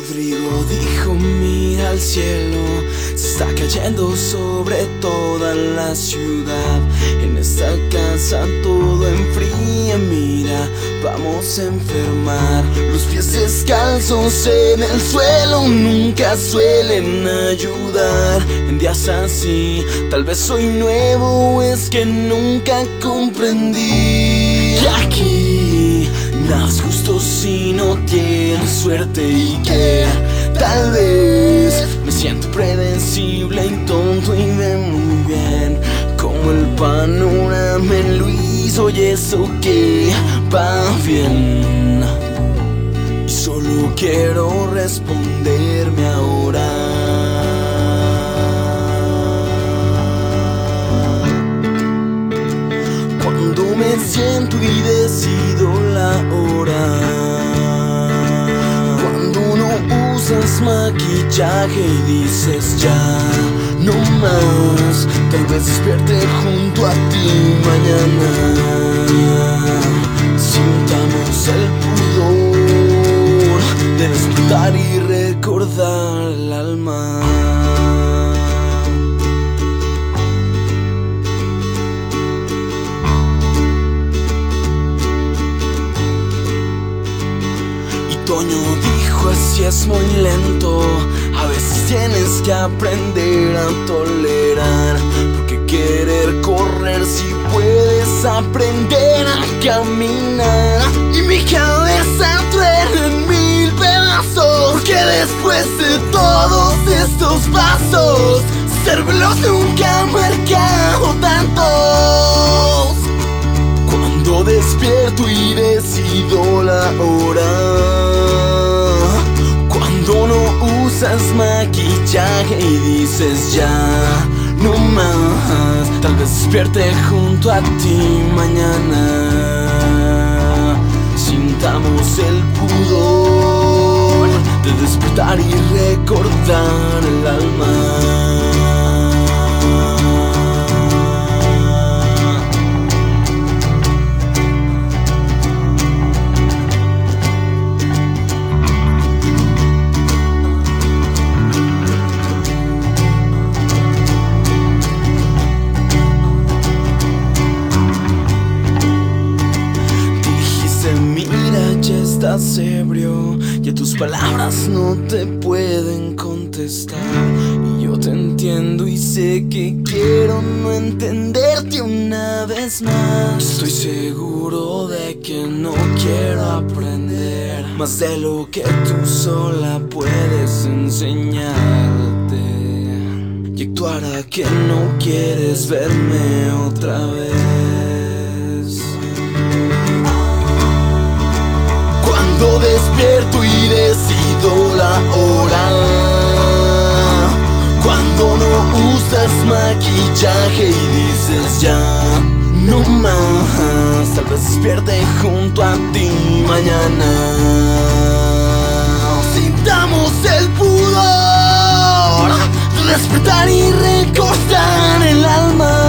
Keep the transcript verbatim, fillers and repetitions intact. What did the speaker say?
Rodrigo dijo: mira al cielo, se está cayendo sobre toda la ciudad. En esta casa todo enfría, mira, vamos a enfermar. Los pies descalzos en el suelo nunca suelen ayudar. En días así, tal vez soy nuevo o es que nunca comprendí que aquí nada es justo si no tienes suerte, y que tal vez me siento predecible y tonto y ve muy bien como el panorama lo hizo, y eso que va bien. Y solo quiero responderme ahora. Cuando me siento y decido la hora, cuando no usas maquillaje y dices ya no más, tal vez despierte junto a ti mañana. Sintamos el pudor de despertar y recordar el alma. Toño dijo: así es muy lento, a veces tienes que aprender a tolerar, porque querer correr si puedes aprender a caminar. Y mi cabeza truena en mil pedazos, porque después de todos estos pasos, ser veloz nunca ha marcado tantos. Cuando despierto y decido la hora, cuando no usas maquillaje y dices ya no más, tal vez despierte junto a ti mañana. Sintamos el pudor de despertar y recordar el alma. Estás ebrio y a tus palabras no te pueden contestar. Y yo te entiendo y sé que quiero no entenderte una vez más. Estoy seguro de que no quiero aprender más de lo que tú sola puedes enseñarte, y actuar a que no quieres verme otra vez. Cuando despierto y decido la hora, cuando no usas maquillaje y dices ya no más, tal vez despierte junto a ti mañana. Sintamos el pudor de despertar y recordar el alma.